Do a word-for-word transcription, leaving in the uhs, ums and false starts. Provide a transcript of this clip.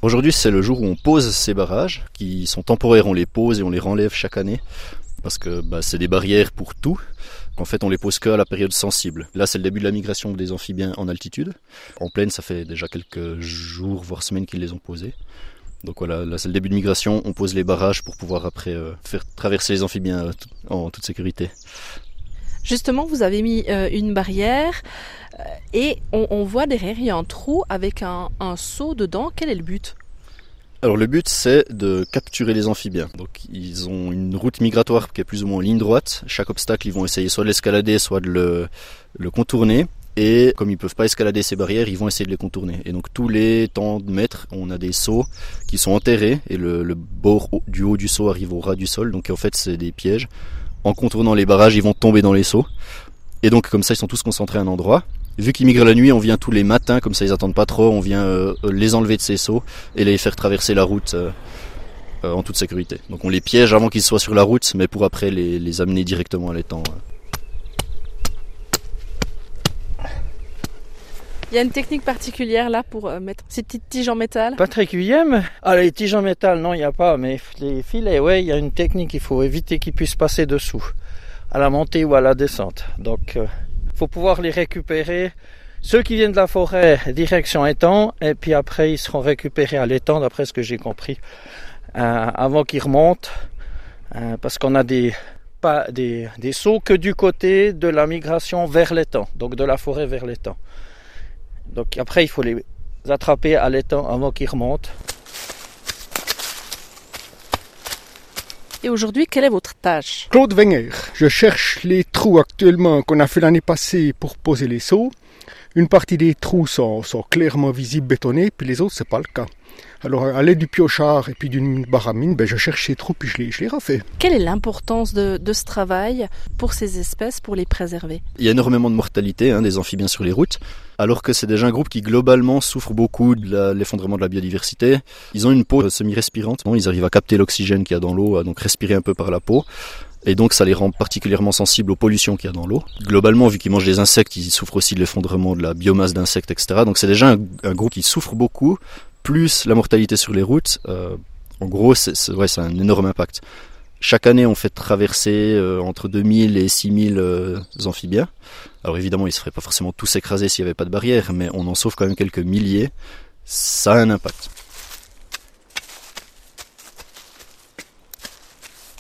Aujourd'hui, c'est le jour où on pose ces barrages, qui sont temporaires, on les pose et on les renlève chaque année, parce que bah, c'est des barrières pour tout. En fait, on les pose que à la période sensible. Là, c'est le début de la migration des amphibiens en altitude. En plaine, ça fait déjà quelques jours, voire semaines qu'ils les ont posés. Donc voilà, là c'est le début de migration, on pose les barrages pour pouvoir après euh, faire traverser les amphibiens euh, t- en toute sécurité. Justement, vous avez mis euh, une barrière euh, et on, on voit derrière, il y a un trou avec un, un seau dedans. Quel est le but ? Alors le but c'est de capturer les amphibiens. Donc ils ont une route migratoire qui est plus ou moins en ligne droite. Chaque obstacle, ils vont essayer soit de l'escalader, soit de le, le contourner. Et comme ils ne peuvent pas escalader ces barrières, ils vont essayer de les contourner. Et donc tous les temps de mètres, on a des seaux qui sont enterrés et le, le bord du haut du seau arrive au ras du sol. Donc en fait c'est des pièges. En contournant les barrages, ils vont tomber dans les seaux. Et donc comme ça, ils sont tous concentrés à un endroit. Vu qu'ils migrent la nuit, on vient tous les matins, comme ça ils attendent pas trop, on vient euh, les enlever de ces seaux et les faire traverser la route euh, euh, en toute sécurité. Donc on les piège avant qu'ils soient sur la route, mais pour après les, les amener directement à l'étang. Euh. Il y a une technique particulière là pour euh, mettre ces petites tiges en métal ? Pas très cuillème. Ah, les tiges en métal, non, il n'y a pas. Mais les filets, ouais, il y a une technique. Il faut éviter qu'ils puissent passer dessous, à la montée ou à la descente. Donc, il euh, faut pouvoir les récupérer. Ceux qui viennent de la forêt, direction étang. Et puis après, ils seront récupérés à l'étang, d'après ce que j'ai compris, euh, avant qu'ils remontent. Euh, parce qu'on a des, pas, des, des sauts que du côté de la migration vers l'étang. Donc, de la forêt vers l'étang. Donc après, il faut les attraper à l'étang avant qu'ils remontent. Et aujourd'hui, quelle est votre tâche ? Claude Wenger, je cherche les trous actuellement qu'on a fait l'année passée pour poser les seaux. Une partie des trous sont, sont clairement visibles, bétonnés, puis les autres, c'est pas le cas. Alors, à l'aide du piochard et puis d'une baramine, ben, je cherche ces trous puis je les, je les refais. Quelle est l'importance de, de ce travail pour ces espèces, pour les préserver ? Il y a énormément de mortalité hein, des amphibiens sur les routes, alors que c'est déjà un groupe qui globalement souffre beaucoup de la, l'effondrement de la biodiversité. Ils ont une peau semi-respirante, ils arrivent à capter l'oxygène qu'il y a dans l'eau, à donc respirer un peu par la peau. Et donc ça les rend particulièrement sensibles aux pollutions qu'il y a dans l'eau. Globalement, vu qu'ils mangent des insectes, ils souffrent aussi de l'effondrement de la biomasse d'insectes, et cetera. Donc c'est déjà un, un groupe qui souffre beaucoup, plus la mortalité sur les routes. Euh, en gros, c'est, c'est, ouais, c'est un énorme impact. Chaque année, on fait traverser euh, entre deux mille et six mille euh, amphibiens. Alors évidemment, ils ne se feraient pas forcément tous écraser s'il n'y avait pas de barrière, mais on en sauve quand même quelques milliers. Ça a un impact.